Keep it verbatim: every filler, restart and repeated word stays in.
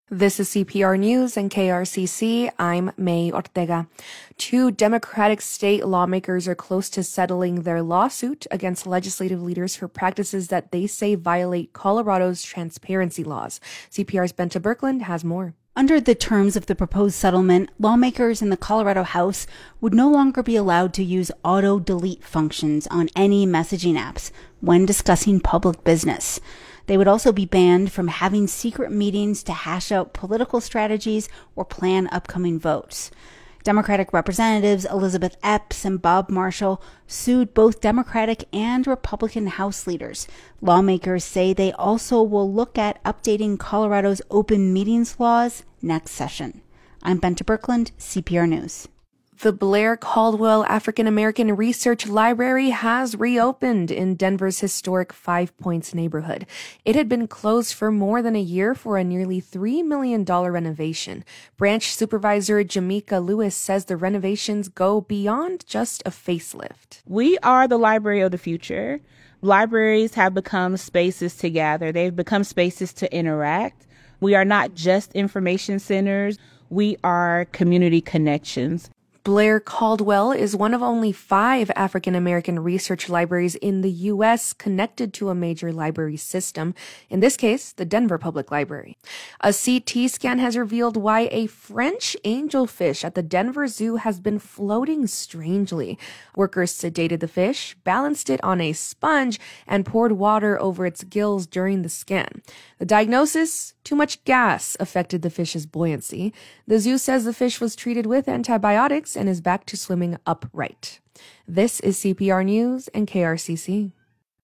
This is C P R News and K R C C. I'm May Ortega. Two Democratic state lawmakers are close to settling their lawsuit against legislative leaders for practices that they say violate Colorado's transparency laws. C P R's Benta Birkeland has more. Under the terms of the proposed settlement, lawmakers in the Colorado House would no longer be allowed to use auto-delete functions on any messaging apps when discussing public business. They would also be banned from having secret meetings to hash out political strategies or plan upcoming votes. Democratic Representatives Elizabeth Epps and Bob Marshall sued both Democratic and Republican House leaders. Lawmakers say they also will look at updating Colorado's open meetings laws next session. I'm Benta Birkeland, C P R News. The Blair Caldwell African American Research Library has reopened in Denver's historic Five Points neighborhood. It had been closed for more than a year for a nearly three million dollars renovation. Branch Supervisor Jamaica Lewis says the renovations go beyond just a facelift. We are the library of the future. Libraries have become spaces to gather. They've become spaces to interact. We are not just information centers. We are community connections. Blair Caldwell is one of only five African American research libraries in the U S connected to a major library system, in this case, the Denver Public Library. A C T scan has revealed why a French angelfish at the Denver Zoo has been floating strangely. Workers sedated the fish, balanced it on a sponge, and poured water over its gills during the scan. The diagnosis? Too much gas affected the fish's buoyancy. The zoo says the fish was treated with antibiotics and is back to swimming upright. This is C P R News and K R C C.